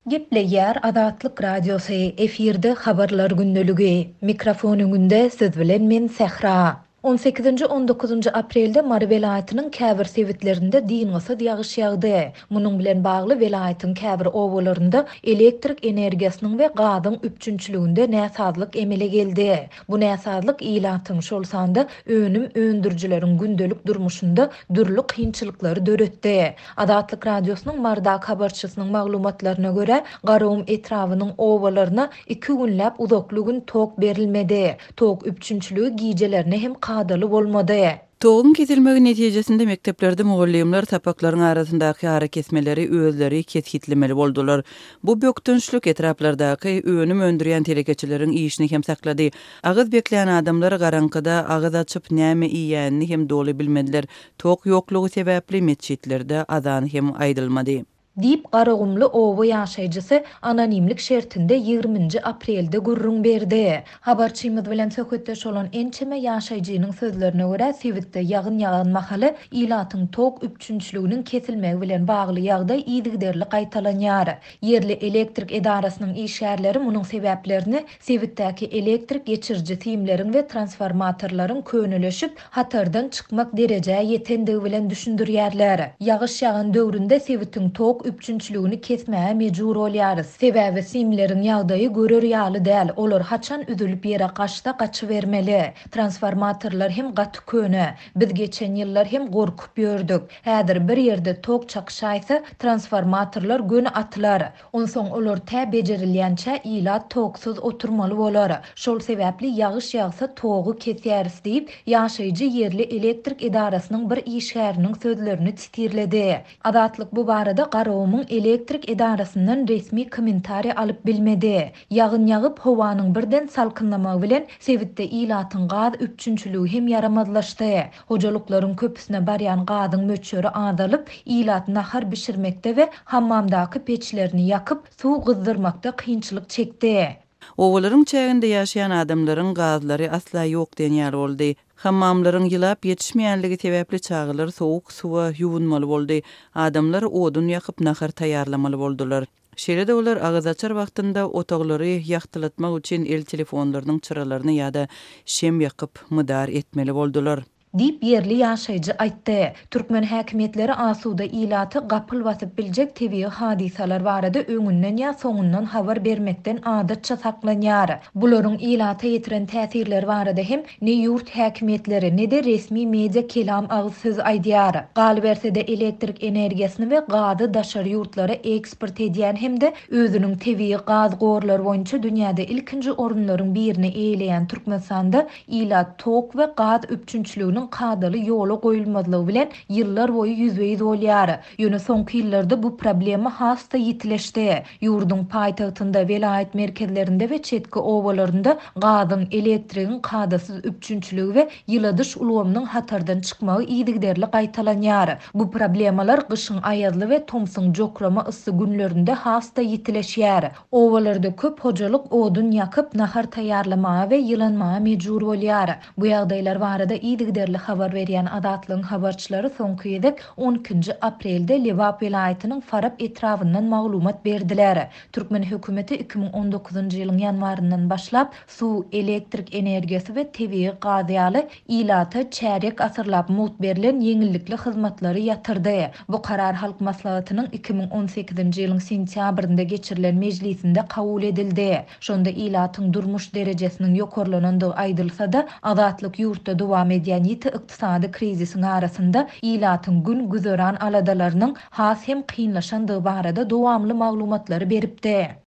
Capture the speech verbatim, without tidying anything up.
Geple yer Azatlyk Radiosu efirde habarlar gündölügi. Mikrofon öňünde söz bilen men Sehra. on sekizinji on dokuzunji aprelde Mary welaýatynyň käbir sewitlerinde diňňysy ýagyş ýagdy. Munyň bilen bagly welaýatyň käbir owalarynda elektrik energiýasynyň we gazyň üçünçlüginde näsazlyk emele geldi. Bu näsazlyk ilatyň şol sanda önüm öndürjileriň gündölük durmuşynda dürli kynçylyklary döretdi. Azatlyk Radiosynyň Mardak habarçysynyň maglumatlaryna görä, garawum etrawynyň owalaryna iki günläp uzaklygyň tok berilmedi. Tok üçünçlügi gijelerine hem kadaly bolmady. Toğun kesilmegi netijesinde mekteplerde mugallimler tapaklaryň arasyndaky ara kesmeleri özleri keskitlemeli boldular. Bu böktünçlük etraplardaky önüm öndürýän telekeçileriň işini hem saklady. Agyz bekleýän adamlar garankyda agyz açyp näme iýänini hem doly bilmediler. Tok ýoklugy sebäpli mescitlerde azan hem aýdylmady. Dip Garagumly owa ýaşaýjysy anonimlik şertinde ýygrüminji aprelde gurrun berdi. Habarçymyz bilen söhbetdeş bolan ençeme ýaşaýjynyň sözlerine görä, Sewitde ýagyn ýagan mahaly ilatyň tok üçünçlüginiň kesilmegi bilen bagly ýagdaý ýygyderli gaýtalanýar. Yerli elektrik edarasynyň işgärleri munyň sebäplerini Sewitdäki elektrik geçirji tiýimleriň we transformatorlaryň könüleşip hatardan çykmak derejäge ýetendigi bilen düşündirýärler. Ýagyş ýagan döwründe Sewitiň tok üçünçlügini kesmäge mejbur bolýarys. Sebäbi simleriň ýagdaýy görür ýaly däl. Olar haçan üzülüp ýere gaçda gaçy bermeli. Transformatorlar hem gaty köne. Biz geçen ýyllar hem gorkup ýördük. Häzir bir ýerde tok çakşaýsa transformatorlar göni atlar. Onsoň olar tä bejerilýänçe ilat toksuz oturmaly bolar. Şol sebäpli ýagyş ýagsa togy kesýäris diýip ýaşaýjy yerli elektrik edarasynyň bir işgäriniň sözlerini titirledi. Azatlyk bu barada Garawumyň elektrik edarasyndan resmi kommentari alyp bilmedi. Ýagyn ýagyp howanyň birden salkynlamagy bilen Sewitde ilatyň gaz üçünçlügi hem yaramazlaşdy. Hojalyklaryň köpüsine barýan gazyň möçleri azalyp, ilat nahar bişirmekde we hammamdaky peçlerini ýakyp suw gyzdyrmakda kynçylyk çekdi. Owalaryň çäginde ýaşaýan adamlaryň gazlary asla ýok denýär boldy. Hammamlaryň ýylap ýetişmeýänligi sebäpli çagylar sowuk suwa ýuwunmaly boldy. Adamlar odun ýakyp nahar taýýarlamaly boldular. Şeýle-de olar agyz açar wagtynda otaglary ýagtylatmak üçin el telefonlarynyň çyralaryny ýa-da şem ýakyp mydar etmeli boldular. Dip yerli ýaşaýjy aýtdy. Türkmen häkimetleri asuda ilaty gapyl basyp biljek tebii hadisalar barada öňünden ýa soňundan habar bermekden adatça saklanýar. Bularyň ilata ýetiren täsirleri barada hem ne ýurt häkimetleri ne de resmi media kelam agyz söz aýdýar. Galy bersede elektrik energiýasyny we gazy daşary ýurtlara eksport edýän hem de özüniň tebii gaz gorlary boýunça dünýäde ilkinji orunlaryň birini eýleýän Türkmenistanda ilat tok we gaz üçünçlüginiň kadaly ýola goýulmadylygy bilen ýyllar boýy ýüzbeýiz bolýar. Ýöne soňky ýyllarda bu problema hasta ýitileşdi. Ýurdun paýtagtynda welaýat merkezlerinde we çetki owalarynda gazyň, elektrigiň kadasyz üçünçlügi we ýyladyş ulgamynyň hatardan çykmagy ýygyderli gaýtalanýar. Bu problemalar gyşyň aýazly we tomsyň jokrama ysy günlerinde hasta ýitileşýär. Owalarda köp hojalyk odun ýakyp nahar taýýarlamaga we ýylanmaga mejbur bolýar. Bu ýagdaýlar barada ýygyderli habar berýän Azatlygyň habarçylary soňky ýedek on ikinji aprelde Lewap welaýatynyň Farab etrawyndan maglumat berdiler. Türkmen hökümeti iki bin on dokuzunji ýylyň ýanwaryndan başlap suw, elektrik energiýasy we tebii gaz ýaly ilata çärek asyrlap mut berilen ýeňillikli hyzmatlary ýatyrdy. Bu karar halk maslahatynyň iki bin on sekizinji ýylyň sentýabrynda geçirilen mejlisinde kabul edildi. Şonda ilatyň durmuş derejesiniň ýokarlanandygy aýdylsa-da, Azatlyk ýurtda dowam edýän ykdysady krizisiň arasynda ilatyň gün güzören aladalarynyň has hem kynlaşandygy barada dowamly maglumatlary beripdi.